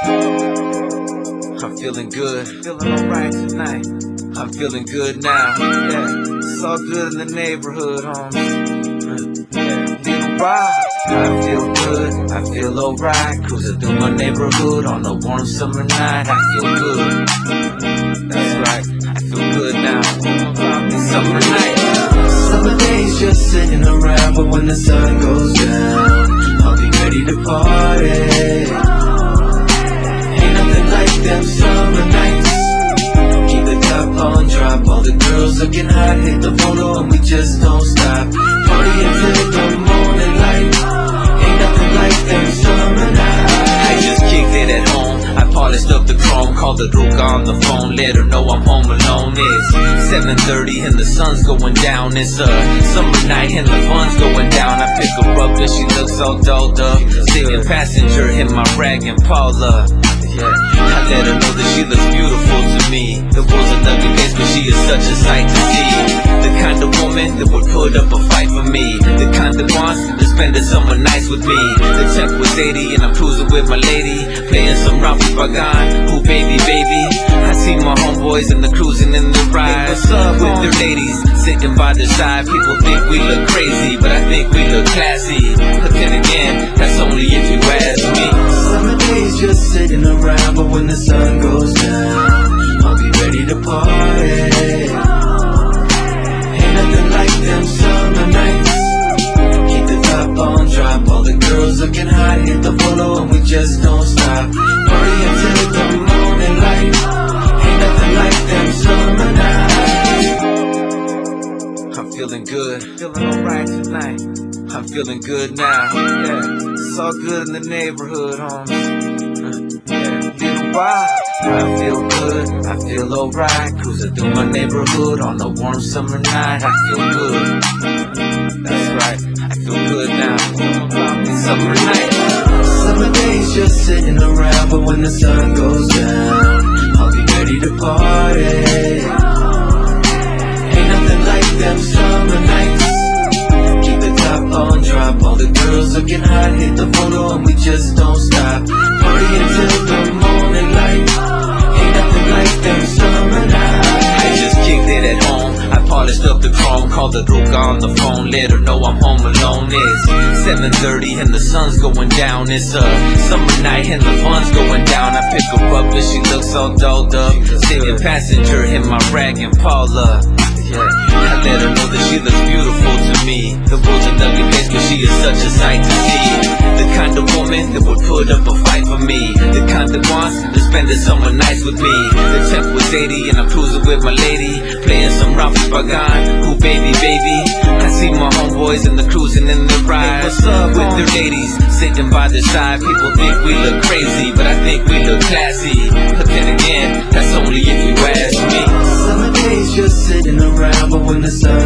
I'm feeling good, feeling alright tonight. I'm feeling good now, yeah. It's all good in the neighborhood, homies. Yeah, little Bob. I feel good, I feel alright. Cruising through my neighborhood on a warm summer night. I feel good, that's right, I feel good now. It's summer night. Summer days just sitting around, but when the sun goes down, I'll be ready to party. Them summer nights, keep the top on drop, all the girls looking hot, hit the photo and we just don't stop. Party until the morning light, ain't nothing like them summer nights. I just kicked it at home, I polished up the chrome, called the Ruka on the phone, let her know I'm home alone. It's 7:30 and the sun's going down, it's a summer night and the fun's going down. I pick her up and she looks all dolled up, sitting passenger in my rag and Paula. Yeah, I let her know that she looks beautiful to me. The world's an ugly place, but she is such a sight to see. The kind of woman that would put up a fight for me, the kind that wants to spend the summer nights with me. The temp was 80 and I'm cruising with my lady, playing some Rafi Pagan. Ooh baby, baby, I see my homeboys and the cruising in the ride. Hey, what's up with their ladies sitting by their side? People think we look crazy, but I think we look classy. But then again, that's only if you ask me. Summer days just sitting around, but when the sun goes down, I'll be ready to party. Ain't nothing like them summer nights, keep the top on drop, all the girls looking hot, hit the photo and we just don't stop. Party until the morning light, ain't nothing like them summer nights. I'm feeling good, feeling alright tonight. I'm feeling good now, yeah. It's all good in the neighborhood, homies. Yeah, little Bob. I feel good, I feel alright. Cruising through my neighborhood on a warm summer night. I feel good, that's right, I feel good now. It's summer night. Summer days just sitting around, but when the sun goes down, I'll be ready to party. Ain't nothing like them summer nights, keep the top on drop, all the girls looking hot, hit the photo and we just don't stop. Party until the morning light, ain't nothing like them summer nights. I just kicked it at home, I polished up the chrome, called the Ruka on the phone, let her know I'm home alone. It's 7:30 and the sun's going down, it's a summer night and the fun's going down. I pick her up and she looks all dolled up, sitting passenger in my rag and Paula. Yeah, I let her know that she looks beautiful to me. The world's an ugly place, but she is such a sight to see. The kind of woman that would put up a fight for me, the kind that wants to spend the summer nights with me. The temp was 80 and I'm cruising with my lady, playing some Rafi Pagan. Ooh baby, baby, I see my homeboys and the cruising in the ride. Hey, what's up with their ladies sitting by their side? People think we look crazy, but I think we look classy. But then again, that's only if you ask me. Summer days just sitting around, but when the sun